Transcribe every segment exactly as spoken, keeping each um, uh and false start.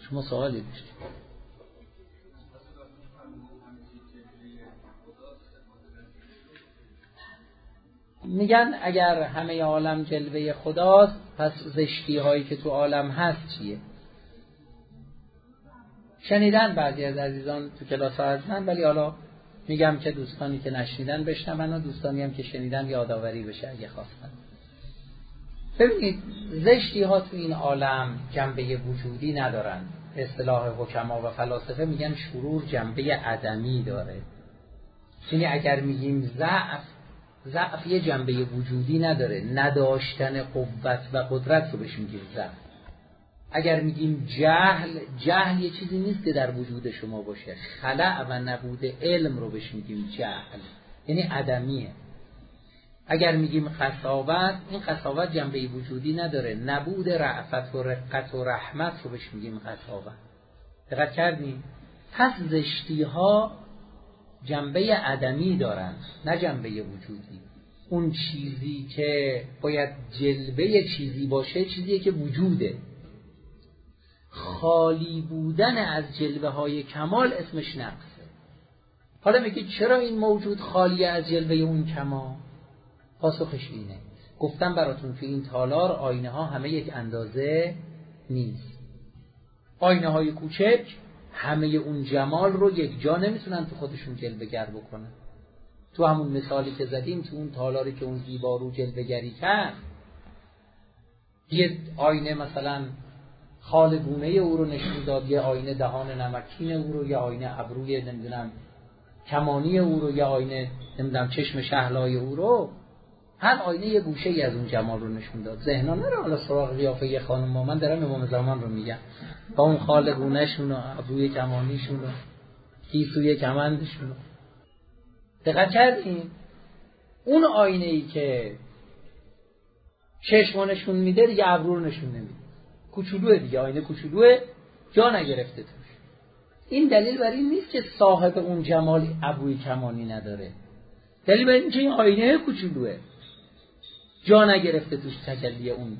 شما سوالی داشتید؟ میگن اگر همه عالم جلوه خداست پس زشتی هایی که تو عالم هست چیه؟ شنیدن بعضی از عزیزان تو کلاس ها هستن، ولی حالا میگم که دوستانی که نشنیدن بشنون و دوستانی هم که شنیدن یادآوری بشه اگه خواستن. ببینید زشتی ها تو این عالم جنبه وجودی ندارن. اصطلاح حکما و فلاسفه میگن شرور جنبه عدمی داره. یعنی اگر میگیم ضعف، ضعف یه جنبه وجودی نداره، نداشتن قوت و قدرت رو بهش میگیم ضعف. اگر میگیم جهل، جهل یه چیزی نیست که در وجود شما باشه. خلأ و نبود علم رو بهش میگیم جهل، یعنی عدمیه. اگر میگیم قساوت، این قساوت جنبه وجودی نداره، نبود رأفت و رقت و رحمت رو بهش میگیم قساوت. دقت کردیم؟ پس زشتی ها جنبه عدمی دارن، نه جنبه وجودی. اون چیزی که باید جلوه چیزی باشه چیزیه که وجوده. خالی بودن از جلوه های کمال اسمش نقصه. حالا میگه چرا این موجود خالی از جلوه اون کمال؟ پاسخش اینه، گفتم براتون که این تالار آینه ها همه یک اندازه نیست. آینه های کوچک همه اون جمال رو یک جا نمیتونن تو خودشون جلوه گر بکنن. تو همون مثالی که زدیم، تو اون تالاری که اون دیوار رو جلوه گری کرد، یه آینه مثلا خالگونه او رو نشون داد، یه آینه دهان نمکین او رو، یه آینه ابروی نمیدونم کمانی او رو، یه آینه نمیدونم چشم شهلای او رو. هر آینه یه گوشه ای از اون جمال رو نشون داد. ذهنا نره حالا سراغ قیافه یه خانم، ما من دارم امام زمان رو میگم، با اون خالگونه‌شون و ابروی کمانیشون و گیسوی کمندشون. دقت کردین؟ اون آینه ای که چشم نشون میده دیگه ابرو رو نشون نمیده، کوچولوه دیگه، آینه کوچولوه، جا نگرفته توش. این دلیل بر این نیست که صاحب اون جمال ابروی کمانی نداره، دلیل بر این که این آینه کوچولوه، جا نگرفته توش تجلی اون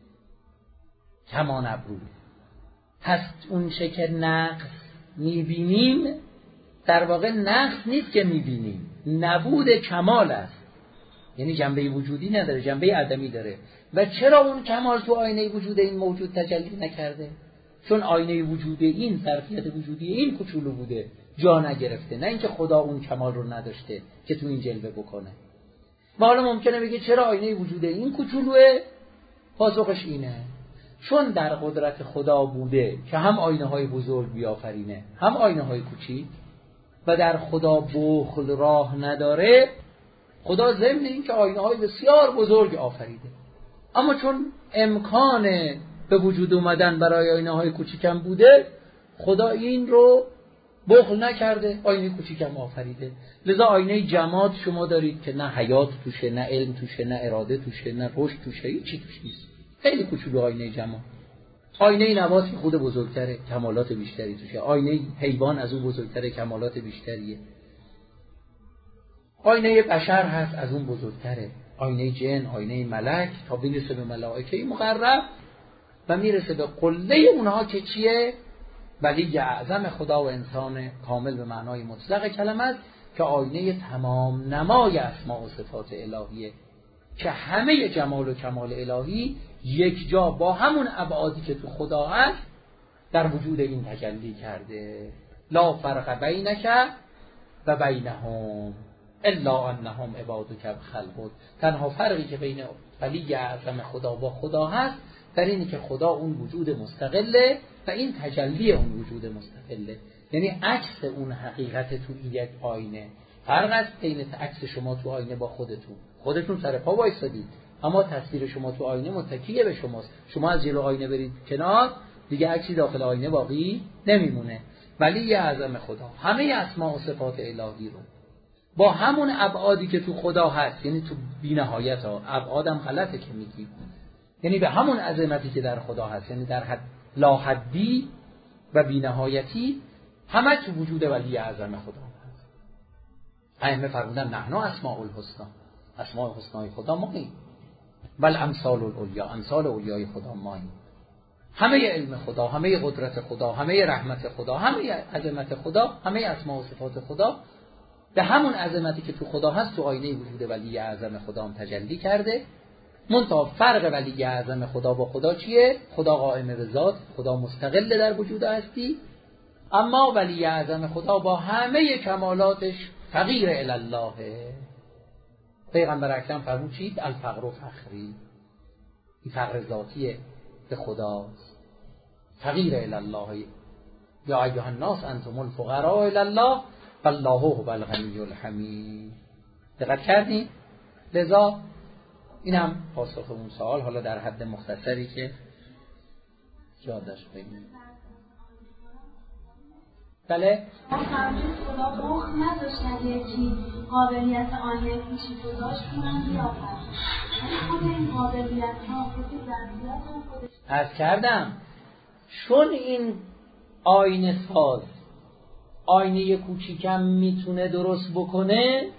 کمان ابرو. پس اون چه که نقص میبینیم در واقع نقص نیست که میبینیم، نبود کمال است. یعنی جنبه وجودی نداره، جنبه عدمی داره. و چرا اون کمال تو آینه وجود این موجود تجلی نکرده؟ چون آینه وجود این، ظرفیت وجودی این کوچولو بوده، جا نگرفته. نه اینکه خدا اون کمال رو نداشته که تو این جلوه بکنه. و حالا ممکنه بگه چرا آینه وجود این کوچولوه؟ پاسخش اینه چون در قدرت خدا بوده که هم آینه های بزرگ بیافرینه هم آینه های کوچیک، و در خدا بخل راه نداره. خدا ضمن این که آینه های بسیار بزرگ آفریده، اما چون امکان به وجود اومدن برای آینه های کوچیکم بوده، خدا این رو بخل نکرده، آینه کوچیکم آفریده. لذا آینه جماد شما دارید که نه حیات توشه، نه علم توشه، نه اراده توشه، نه رشد توشه، هیچی توش نیست. خیلی کوچولو آینه جماد. آینه نبات خود بزرگتره، کمالات بیشتری توشه. آینه حیوان از اون بزرگتره، کمالات بیشتریه. آینه بشر هست از اون بزرگتره، آینه جن، آینه ملک، تا برسه به ملائکه مقرب و میرسه به قله اونها که چیه؟ ولی اعظم خدا و انسان کامل به معنای مطلق کلمه است، که آینه تمام نمای اسماء و صفات الهیه، که همه جمال و کمال الهی یک جا با همون ابعادی که تو خدا هست در وجود این تجلی کرده. لا فرق بینک و بینهم الا انهم عبادک خلقت. تنها فرقی که بین ولی اعظم خدا با خدا هست در اینه که خدا اون وجود مستقله و این تجلی اون وجود مستقله، یعنی عکس اون حقیقت تو یک آینه. فرق است بین عکس شما تو آینه با خودتون، خودتون سر پا وایسادید اما تصویر شما تو آینه متکی به شماست. شما از جلو آینه برید کنار، دیگه عکسی داخل آینه باقی نمیمونه. ولی اعظم خدا همه اسماء و صفات الهی رو با همون ابعادی که تو خدا هست، یعنی تو بی‌نهایت ها، ابعادم غلطه که میگی، یعنی به همون عظمتی که در خدا هست، یعنی در حد لاحدی و بی‌نهایتی، همه تو وجود ولی اعظم خدا هست. ائمه فرمودن نحن اسماء الحسنا، اسماء الحسنای خدا ماییم، بل امثال العلیا، امثال اولیای خدا ماییم. همه علم خدا، همه قدرت خدا، همه رحمت خدا، همه عظمت خدا، همه اسما و صفات خدا به همون عظمتی که تو خدا هست تو آینه وجود ولی اعظم خدا هم تجلی کرده. منتها فرق ولی اعظم خدا با خدا چیه؟ خدا قائم به ذات، خدا مستقل در وجود هستی، اما ولی اعظم خدا با همه کمالاتش فقیر الی الله. پیغمبر اکرم فرمود چید؟ الفقر و فخری، این فقر ذاتیه به خداست. فقیر الی الله، یا ایها الناس انتم الفقراء الی الله والله هو الغنی الحمید. دقت کردین؟ لذا اینم پاسخ اون سوال، حالا در حد مختصری که یادش بگیم. بله؟ فرمودید خدا بخل نداشت اگه یکی قابلیت آینه پیشی رو داشت اونم بیافرد. خود این قابلیت ها خود ذاتیات هم خودش عرض کردم چون این آینه ساز آینه کوچیکم میتونه درست بکنه،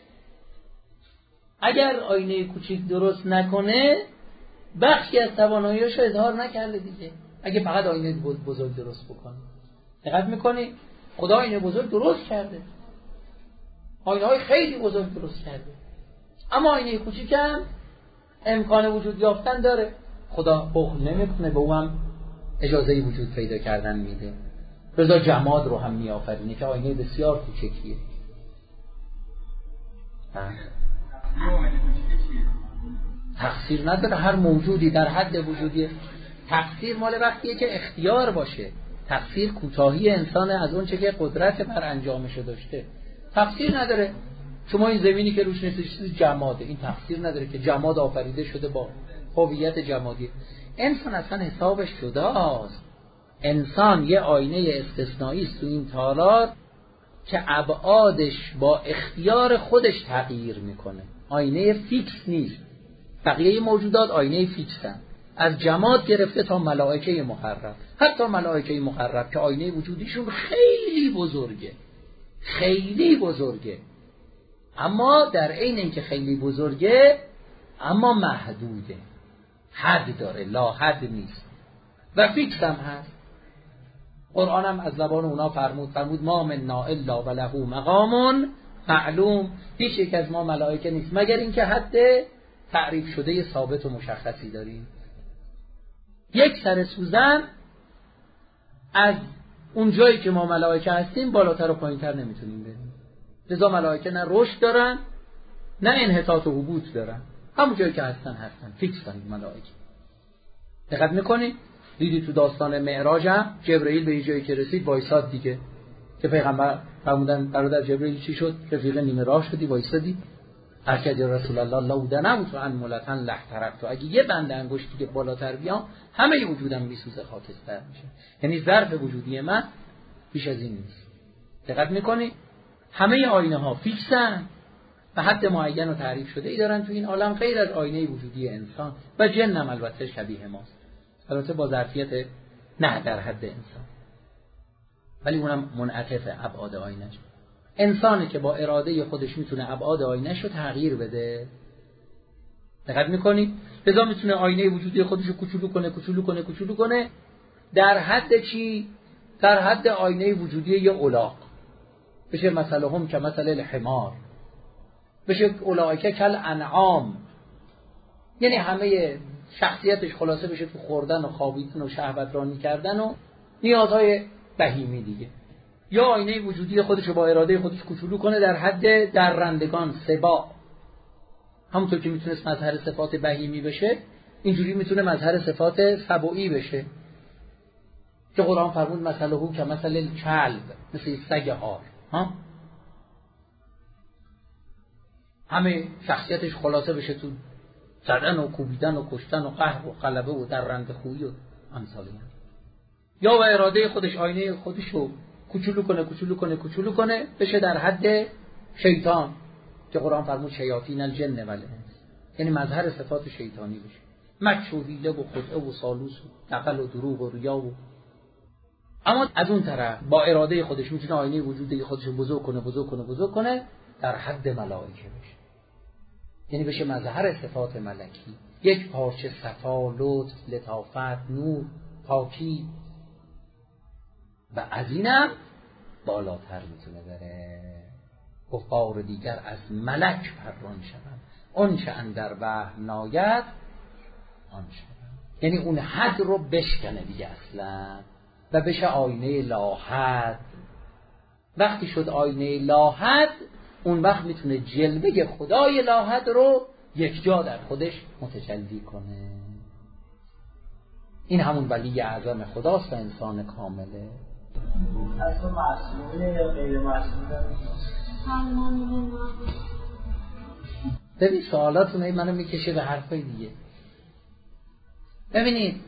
اگر آینه کوچیک درست نکنه بخشی از توانایی‌هاش اظهار نکرده دیگه. اگه فقط آینه بزرگ درست بکنه، دقت میکنی؟ خدا آینه بزرگ درست کرده، آینه های خیلی بزرگ درست کرده، اما آینه کوچیکم امکان وجود یافتن داره. خدا بخل نمیکنه، به او هم اجازه وجود پیدا کردن میده. رضا جماد رو هم میآفرینه که آینه بسیار کوچکیه. تقصیر نداره، هر موجودی در حد وجودی. تقصیر مال وقتیه که اختیار باشه. تقصیر کوتاهی انسان از اون چه که قدرت بر انجامش داشته. تقصیر نداره. شما این زمینی که روش نشستی جماده، این تقصیر نداره که جماد آفریده شده با هویت جمادی. انسان اصلا حسابش جداست. انسان یه آینه استثنایی است تو این تالار که ابعادش با اختیار خودش تغییر میکنه. آینه فیکس نیست. بقیه موجودات آینه فیکسن، از جماد گرفته تا ملائکه مقرب. حتی ملائکه مقرب که آینه وجودیشون خیلی بزرگه، خیلی بزرگه، اما در عین اینکه خیلی بزرگه اما محدوده، حد داره، لا حد نیست و فیکس هم هست. قرآن هم از زبان اونا فرمود فرمود ما منا الا وله مقام معلوم. هیچ یک از ما ملائکه نیست مگر اینکه حد تعریف شده ثابت و مشخصی داریم. یک سر سوزن از اون جایی که ما ملائکه هستیم بالاتر و پایینتر نمیتونیم بریم. لذا ملائکه نه رشد دارن نه انحطاط و هبوط دارن، همون جایی که هستن هستن، فیکس دارن ملائکه. دقت میکنید؟ دیدی تو داستان معراج هم جبرئیل به جایی که رسید وایساد دیگه، که پیغمبر فرمودن برادر جبرئیل چی شد؟ رفیق نیمه راه شدی وایسادی؟ هرکد یا رسول الله لو دنمت عن ملتن لحترقت. اگه یه بند انگشتی که بالاتر بیام همه وجودم میسوزه، خاکستر میشه. یعنی ظرف وجودی من بیش از این نیست. دقت میکنی؟ همه آینه ها فیکسن و حد معین و تعریف شده ای دارن تو این عالم، غیر از آینه وجودی انسان و جن هم البته شبیه ماست، البته با ظرفیت نه در حد انسان، ولی اونم منعطف ابعاد آینه‌اش. انسانی که با اراده خودش میتونه ابعاد آینه‌ش رو تغییر بده. دقت میکنی؟ لذا میتونه آینه وجودی خودش رو کوچولو کنه کوچولو کنه کوچولو کنه در حد چی؟ در حد آینه وجودی یه الاغ. بشه مثلا هم که مثلا الحمار، بشه اولئک کل انعام، یعنی همه شخصیتش خلاصه بشه تو خوردن و خوابیدن و شهوت رانی کردن و نیازهای بهیمی دیگه. یا آینه وجودی خودش رو با اراده خودش کوچولو کنه در حد درندگان، سباع. همونطور که میتونه مظهر صفات بهیمی بشه، اینجوری میتونه مظهر صفات سبوعی بشه که قرآن فرمود مثلا هو که مثلا الکلب، مثل سگ آر. ها؟ همه شخصیتش خلاصه بشه تو زدن و کوبیدن و کشتن و قهر و غلبه و درنده خویی و امثال اینا. یا با اراده خودش آینه خودش رو کوچولو کنه کوچولو کنه کوچولو کنه بشه در حد شیطان که قرآن فرمود شیاطین الجن و الانس، یعنی مظهر صفات شیطانی بشه، مکر و حیله و خدعه و سالوس و دغل و دروغ و ریا و. اما از اون طرف با اراده خودش میتونه آینه وجودی خودش رو بزرگ کنه بزرگ کنه بزرگ کنه در حد ملائکه بشه، یعنی بشه مظهر صفات ملکی، یک پارچه صفا، لطف، لطافت، نور، پاکی و از اینم بالاتر میتونه بره. گفت بار دیگر از ملک پران شدم، اون چه اندر وهم ناید آن شدم. یعنی اون حد رو بشکنه دیگه اصلا و بشه آینه لاحد. وقتی شد آینه لاحد، اون وقت میتونه جلوه خدای لاحد رو یک جا در خودش متجلی کنه. این همون ولی اعظم خداست و انسان کامله. اصلا معصومه یا غیر معصومه؟ ببین سوالاتون منو میکشه به حرفای دیگه. ببینید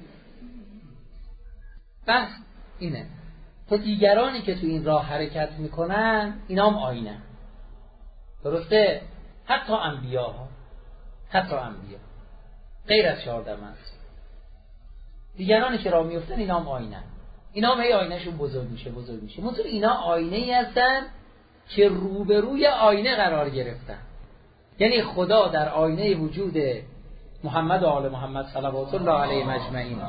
بس اینه تو دیگرانی که تو این راه حرکت میکنن اینا هم آینه، درسته؟ حتی انبیا ها، حتی انبیا غیر از چهارده مصر، دیگرانی که راه میفتن اینا هم آینه، اینا هم هی آینهشون بزرگ میشه بزرگ میشه. منطور اینا آینه ای هستن که روبروی آینه قرار گرفتن. یعنی خدا در آینه وجود محمد و آل محمد صلوات الله علیه مجمعین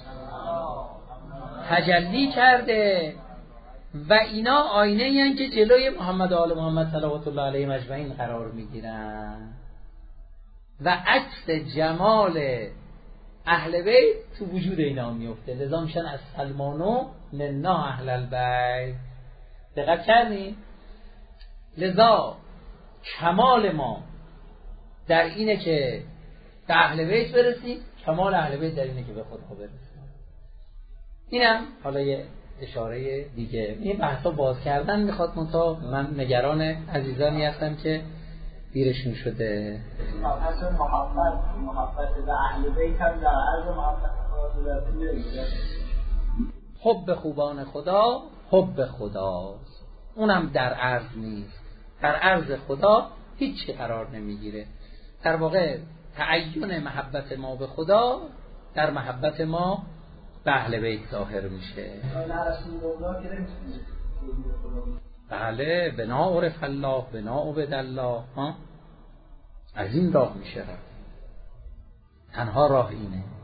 تجلی کرده و اینا آینه این که جلوی محمد و آل محمد صلوات الله علیه مجمعین قرار میگیرن و عکس جمال اهل بیت تو وجود اینا میفته. لذا میشن از سلمانو منا اهل البیت. دقت کردین؟ لذا کمال ما در اینه که به اهل بیت برسیم، کمال اهل بیت در اینه که به خدا برسیم. اینم حالا یه اشاره دیگه. این بحثا باز کردن میخواد، منتها من نگران عزیزانی هستم که دیرشون شده. اصلا محبت محبت به اهل بیت هم در عرض محبت خدا میاد. حب خوبان خدا حب خداست، اونم در عرض نیست. در عرض خدا هیچی قرار نمیگیره. در واقع تعین محبت ما به خدا در محبت ما به اهل بیت ظاهر میشه. بله، بنا عرف الله، بنا عبد الله. ها از این راه میشه رفت. تنها راه اینه.